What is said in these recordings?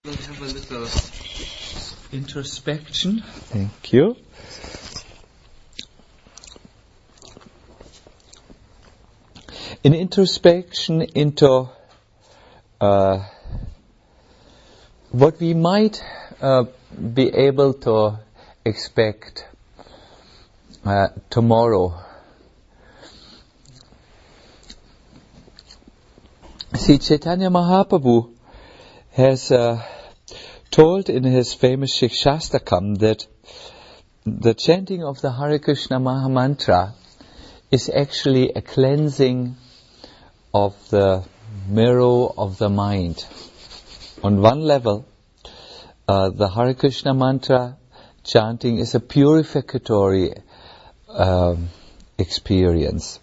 We'll have a little introspection. Thank you. In introspection into what we might be able to expect tomorrow. See, Chaitanya Mahaprabhu has told in his famous Shikshastakam that the chanting of the Hare Krishna Mahamantra is actually a cleansing of the mirror of the mind. On one level, the Hare Krishna mantra chanting is a purificatory experience.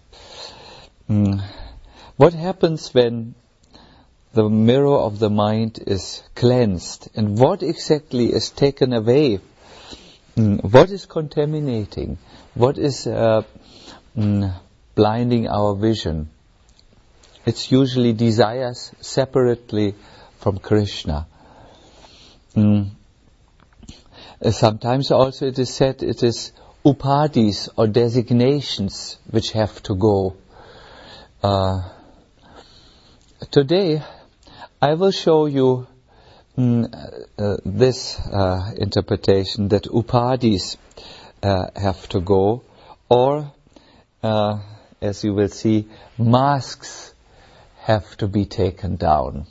What happens when the mirror of the mind is cleansed, and what exactly is taken away? What is contaminating? What is blinding our vision? It's usually desires separately from Krishna. Sometimes also it is said it is upadhis or designations which have to go. Today I will show you this interpretation that upadhis have to go, or as you will see, masks have to be taken down.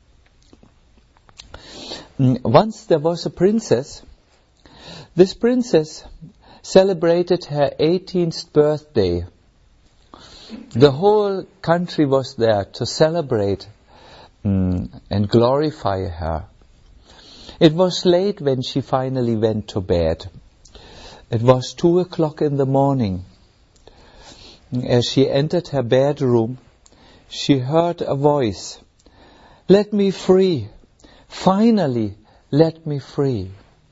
Once there was a princess. This princess celebrated her 18th birthday. The whole country was there to celebrate and glorify her. It was late when she finally went to bed. It was 2:00 in the morning. As she entered her bedroom, she heard a voice, "Let me free. Finally, let me free."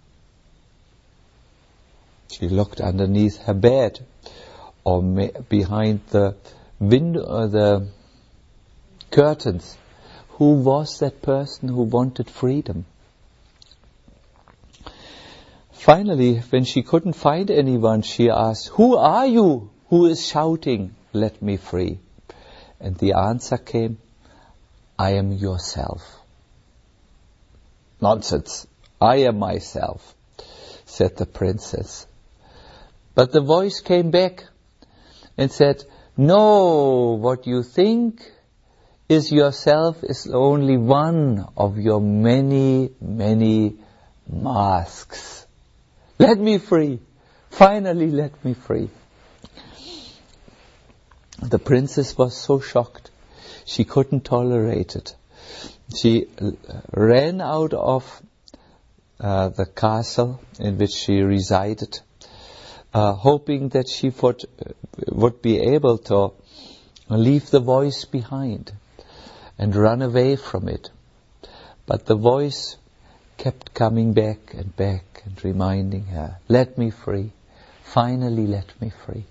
She looked underneath her bed or behind the window or the curtains. Who was that person who wanted freedom? Finally, when she couldn't find anyone, she asked, "Who are you who is shouting, 'Let me free'?" And the answer came, "I am yourself." "Nonsense, I am myself," said the princess. But the voice came back and said, "No, what you think is yourself is only one of your many, many masks. Let me free. Finally, let me free." The princess was so shocked. She couldn't tolerate it. She ran out of the castle in which she resided, hoping that she would be able to leave the voice behind and run away from it. But the voice kept coming back and reminding her, "Let me free. Finally, let me free."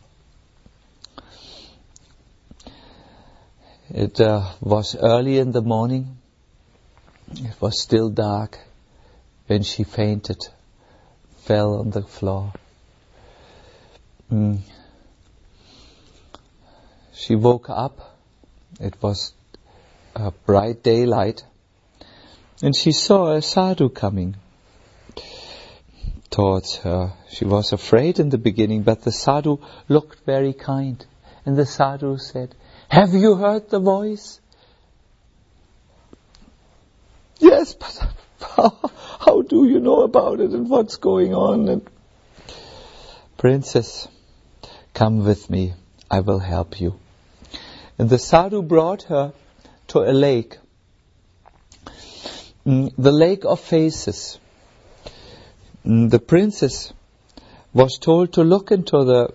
It was early in the morning. It was still dark when she fainted, fell on the floor. She woke up. It was bright daylight, and she saw a sadhu coming towards her. She was afraid in the beginning, but the sadhu looked very kind, and the sadhu said, "Have you heard the voice?" "Yes, but how do you know about it and what's going on?" And, "Princess, come with me, I will help you." And the sadhu brought her to a lake, the lake of faces. The princess was told to look into the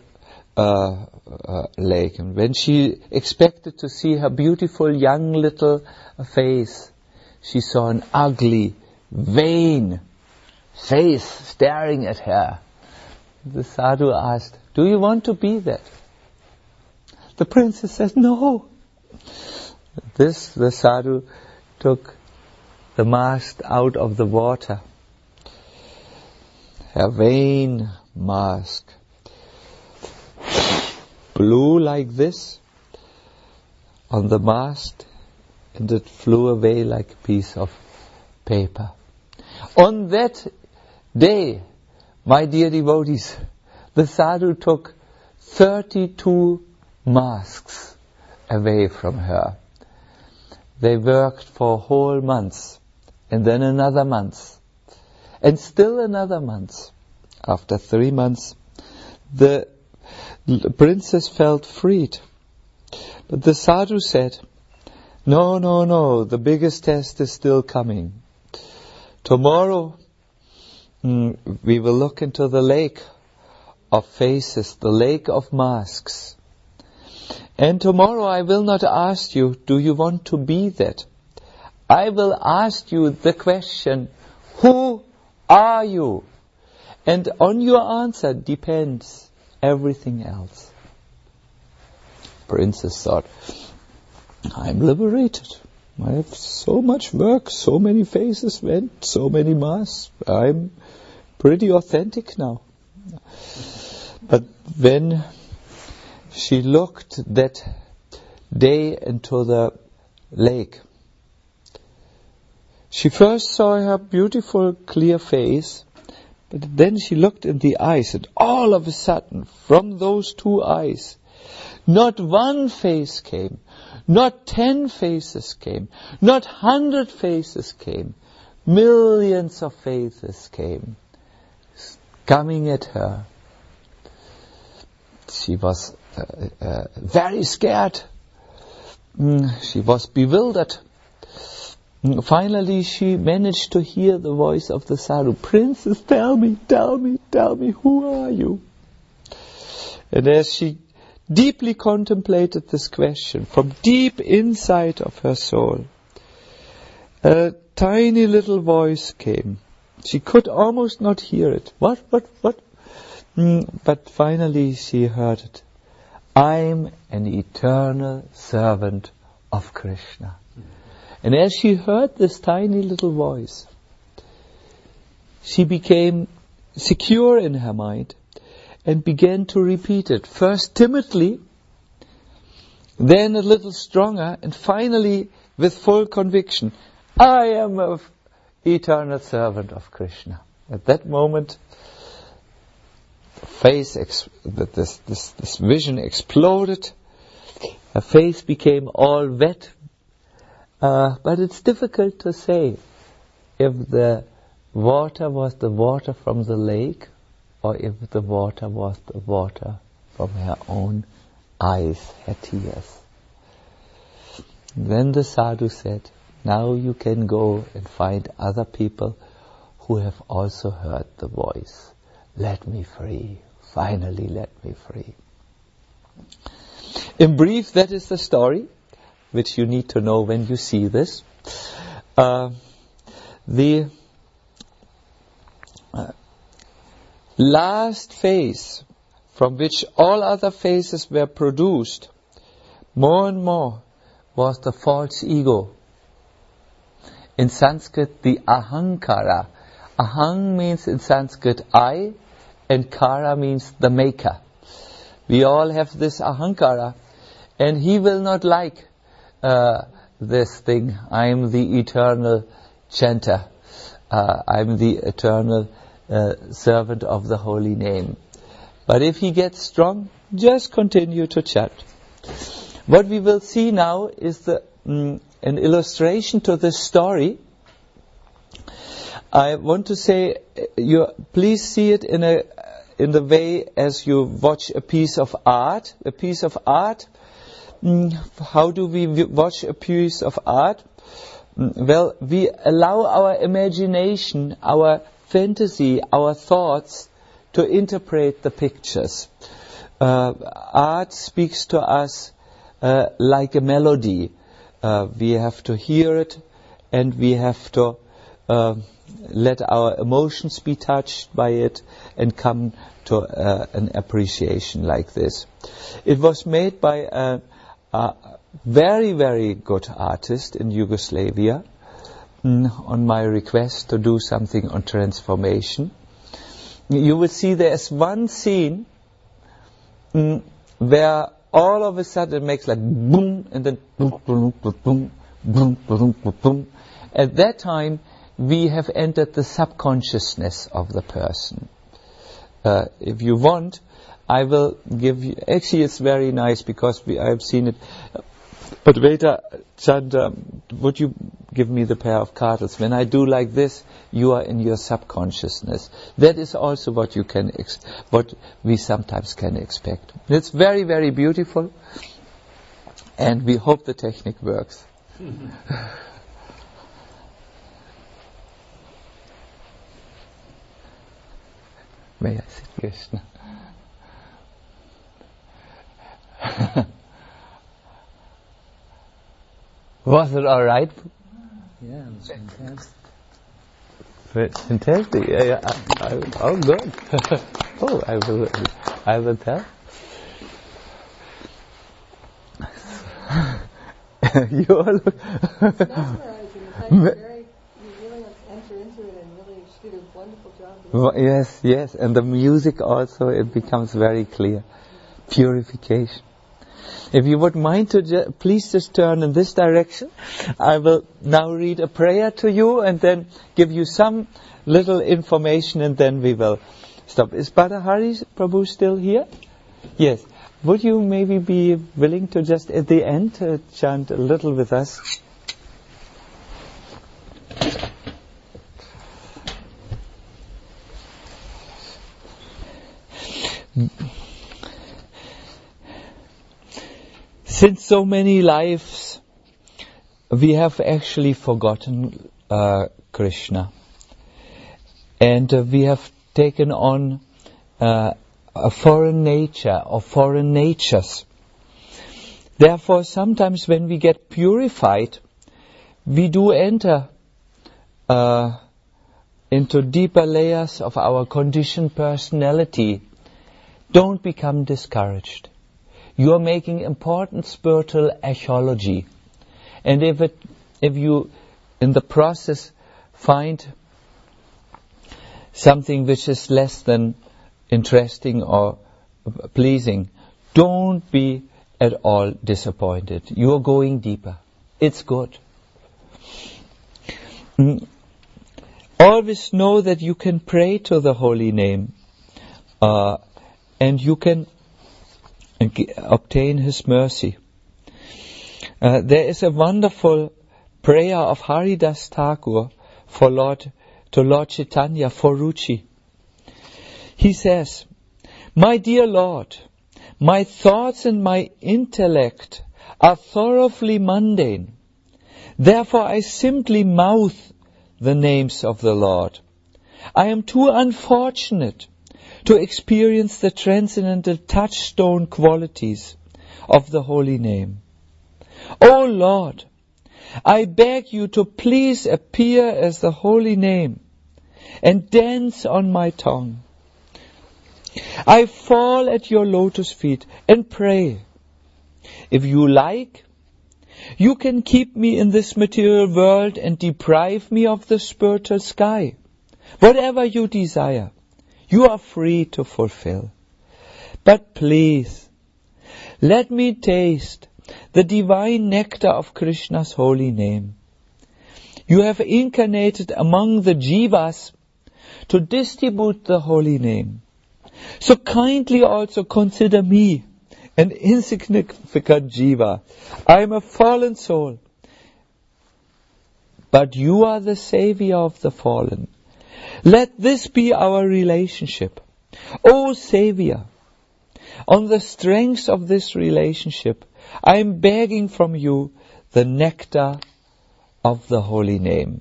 lake, and when she expected to see her beautiful young little face, she saw an ugly, vain face staring at her. The sadhu asked, "Do you want to be that?" The princess said, "No." The sadhu took the mask out of the water. Her vain mask blew like this on the mast, and it flew away like a piece of paper. On that day, my dear devotees, the sadhu took 32 masks away from her. They worked for whole months, and then another month, and still another month. After 3 months, the princess felt freed. But the sadhu said, no, the biggest test is still coming. Tomorrow, we will look into the lake of faces, the lake of masks. And tomorrow I will not ask you, do you want to be that? I will ask you the question, who are you? And on your answer depends everything else. Princess thought, I'm liberated. I have so much work, so many faces went, so many masks. I'm pretty authentic now. But when she looked that day into the lake, she first saw her beautiful, clear face, but then she looked in the eyes, and all of a sudden, from those 2 eyes, not 1 face came, not 10 faces came, not 100 faces came, millions of faces came, coming at her. She was very scared. She was bewildered. Finally, she managed to hear the voice of the sadhu. Princess, tell me, who are you? And as she deeply contemplated this question from deep inside of her soul, a tiny little voice came. She could almost not hear it. What? But finally she heard it. I'm an eternal servant of Krishna. And as she heard this tiny little voice, she became secure in her mind and began to repeat it. First timidly, then a little stronger, and finally with full conviction. I am an eternal servant of Krishna. At that moment, this vision exploded. Her face became all wet. But it's difficult to say if the water was the water from the lake or if the water was the water from her own eyes, her tears. Then the sadhu said, now you can go and find other people who have also heard the voice. Let me free. Finally, let me free. In brief, that is the story which you need to know when you see this. The last phase from which all other phases were produced, more and more, was the false ego. In Sanskrit, the ahankara. Ahang means in Sanskrit I, and kara means the maker. We all have this ahankara, and he will not like this thing. I am the eternal chanter. I am the eternal servant of the holy name. But if he gets strong, just continue to chant. What we will see now is an illustration to this story. I want to say, please see it in the way as you watch a piece of art. A piece of art. How do we watch a piece of art? Well, we allow our imagination, our fantasy, our thoughts to interpret the pictures. Art speaks to us like a melody. We have to hear it, and we have to let our emotions be touched by it and come to an appreciation like this. It was made by a very, very good artist in Yugoslavia. on my request to do something on transformation. You will see there's one scene where all of a sudden it makes like boom, and then boom, boom, boom, boom, boom, boom, boom, boom. At that time, we have entered the subconsciousness of the person. If you want, I will give you... Actually, it's very nice because I have seen it. But Veda, Chanda, would you give me the pair of cards? When I do like this, you are in your subconsciousness. That is also what you can, what we sometimes can expect. It's very, very beautiful, and we hope the technique works. May I sit, Krishna? Was it all right? Yeah, it was fantastic. Fantastic. Yeah. Oh, good. Oh, I will tell. You all look. Mesmerizing. In fact, you really enter into it and really did a wonderful job. Yes, and the music also, it becomes very clear. Purification. If you would mind to please just turn in this direction. I will now read a prayer to you and then give you some little information, and then we will stop. Is Badahari Prabhu still here? Yes. Would you maybe be willing to just at the end chant a little with us? Since so many lives, we have actually forgotten Krishna. And we have taken on a foreign nature or foreign natures. Therefore, sometimes when we get purified, we do enter into deeper layers of our conditioned personality. Don't become discouraged. You are making important spiritual archaeology. And if you, in the process, find something which is less than interesting or pleasing, don't be at all disappointed. You are going deeper. It's good. Always know that you can pray to the holy name, and you can obtain His mercy. There is a wonderful prayer of Haridas Thakur to Lord Chaitanya for Ruchi. He says, "My dear Lord, my thoughts and my intellect are thoroughly mundane. Therefore I simply mouth the names of the Lord. I am too unfortunate to experience the transcendental touchstone qualities of the holy name. O Lord, I beg you to please appear as the holy name and dance on my tongue. I fall at your lotus feet and pray. If you like, you can keep me in this material world and deprive me of the spiritual sky. Whatever you desire, you are free to fulfill. But please, let me taste the divine nectar of Krishna's holy name. You have incarnated among the jivas to distribute the holy name. So kindly also consider me an insignificant jiva. I am a fallen soul. But you are the savior of the fallen. Let this be our relationship. O Savior, on the strength of this relationship, I am begging from you the nectar of the holy name."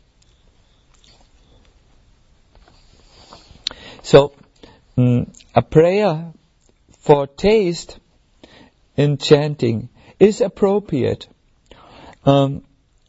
So, a prayer for taste in chanting is appropriate. A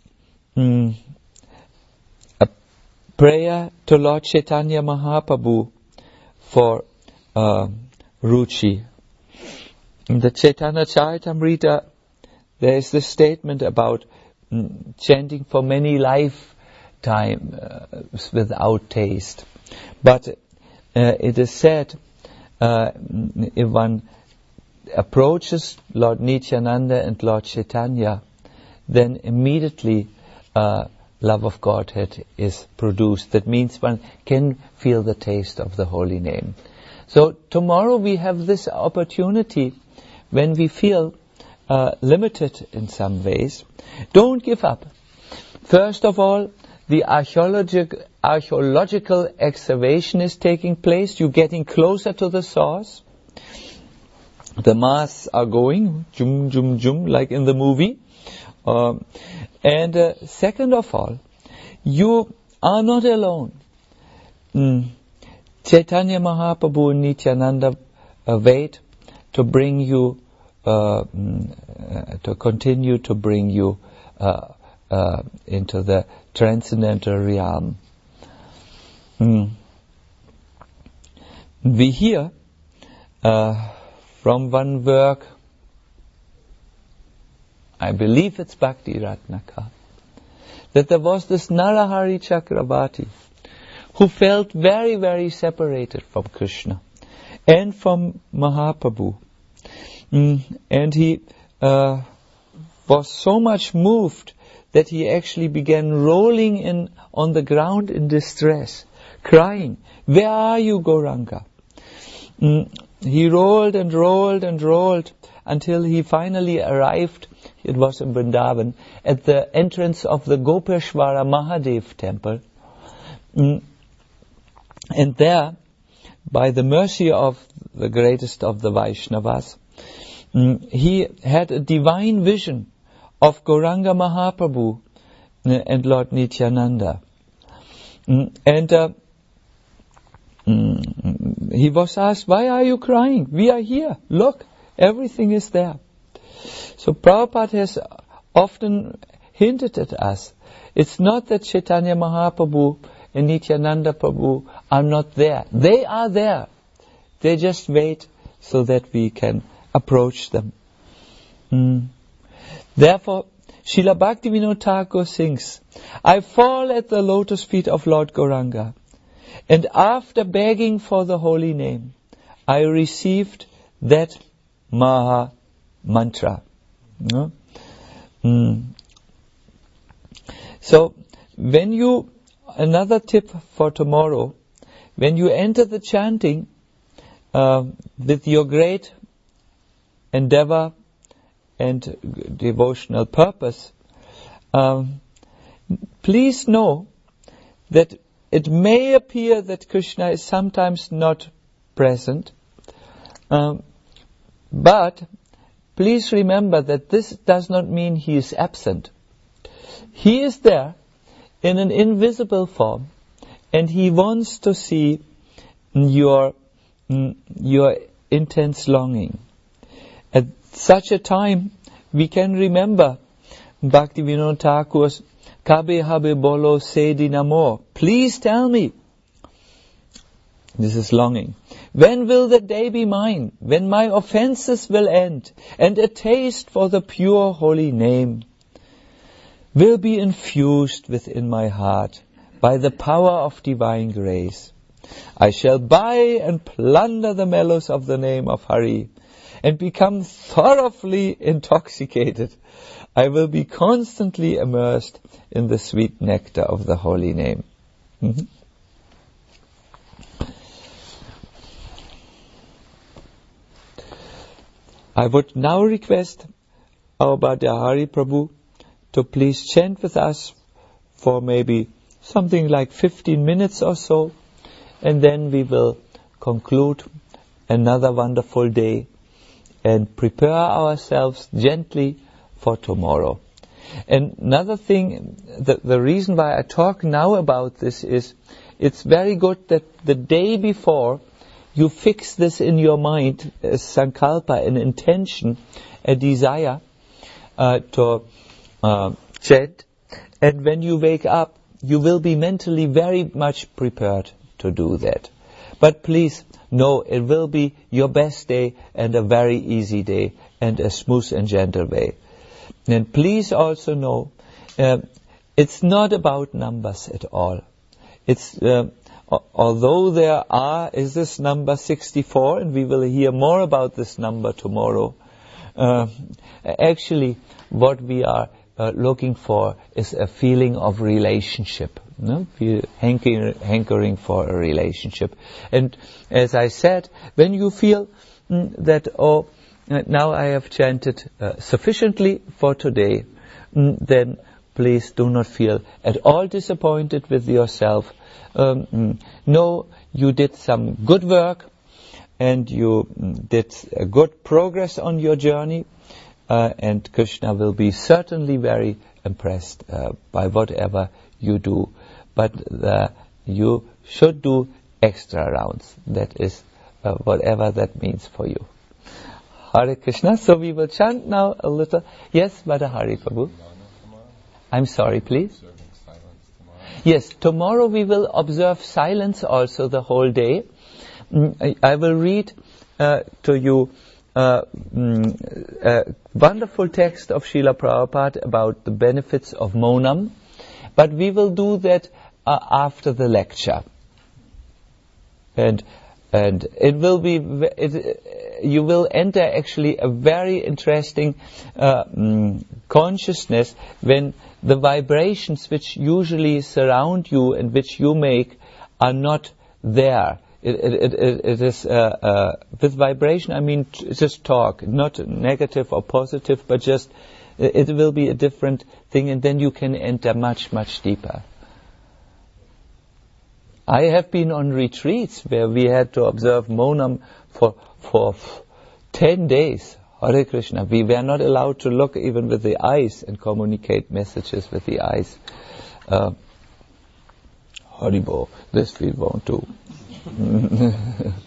prayer to Lord Chaitanya Mahaprabhu for Ruchi. In the Chaitanya Charitamrita, there is this statement about chanting for many life time without taste. But it is said, if one approaches Lord Nityananda and Lord Chaitanya, then immediately love of Godhead is produced. That means one can feel the taste of the holy name. So tomorrow we have this opportunity when we feel limited in some ways. Don't give up. First of all, the archaeological excavation is taking place. You're getting closer to the source. The masts are going, jum, jum, jum, like in the movie. And second of all, you are not alone. Chaitanya Mahaprabhu and Nityananda wait to bring you, to continue to bring you into the transcendental realm. We hear from one work, I believe it's Bhakti Ratnaka, that there was this Narahari Chakravarti who felt very, very separated from Krishna and from Mahaprabhu. And he was so much moved that he actually began rolling on the ground in distress, crying, "Where are you, Gauranga?" He rolled and rolled and rolled until he finally arrived, it was in Vrindavan, at the entrance of the Gopeshwara Mahadev temple. And there, by the mercy of the greatest of the Vaishnavas, he had a divine vision of Gauranga Mahaprabhu and Lord Nityananda. And he was asked, "Why are you crying? We are here. Look, everything is there." So Prabhupada has often hinted at us, it's not that Chaitanya Mahaprabhu and Nityananda Prabhu are not there. They are there. They just wait so that we can approach them. Therefore, Srila Bhaktivinoda Thakur sings, "I fall at the lotus feet of Lord Gauranga, and after begging for the holy name, I received that Maha Mantra." No? So, another tip for tomorrow, when you enter the chanting with your great endeavor and devotional purpose, please know that it may appear that Krishna is sometimes not present, but please remember that this does not mean he is absent. He is there in an invisible form, and he wants to see your intense longing. At such a time, we can remember Bhaktivinoda Thakur's "Kabe habe bolo se dinamor." Please tell me. This is longing. When will the day be mine? When my offenses will end, and a taste for the pure holy name will be infused within my heart by the power of divine grace. I shall buy and plunder the mellows of the name of Hari and become thoroughly intoxicated. I will be constantly immersed in the sweet nectar of the holy name. I would now request our Bhattacharya Prabhu to please chant with us for maybe something like 15 minutes or so, and then we will conclude another wonderful day and prepare ourselves gently for tomorrow. And another thing, the reason why I talk now about this is, it's very good that the day before you fix this in your mind as sankalpa, an intention, a desire to chant, and when you wake up, you will be mentally very much prepared to do that. But please know, it will be your best day and a very easy day and a smooth and gentle way. And please also know, It's not about numbers at all. It's although there is this number 64, and we will hear more about this number tomorrow. Actually, what we are looking for is a feeling of relationship. No? We're hankering for a relationship. And as I said, when you feel that, now I have chanted sufficiently for today, then please do not feel at all disappointed with yourself. No, you did some good work, and you did a good progress on your journey, and Krishna will be certainly very impressed by whatever you do. But you should do extra rounds. That is whatever that means for you. Hare Krishna. So we will chant now a little. Yes, Vadahari Prabhu. I'm sorry, please. Yes, tomorrow we will observe silence also the whole day. I will read to you a wonderful text of Srila Prabhupada about the benefits of Monam, but we will do that after the lecture. And it will be, you will enter actually a very interesting consciousness when the vibrations which usually surround you and which you make are not there. It is with vibration, I mean just talk, not negative or positive, but just it will be a different thing, and then you can enter much, much deeper. I have been on retreats where we had to observe Monam for 10 days. Hare Krishna. We were not allowed to look even with the eyes and communicate messages with the eyes. Haribo, this we won't do.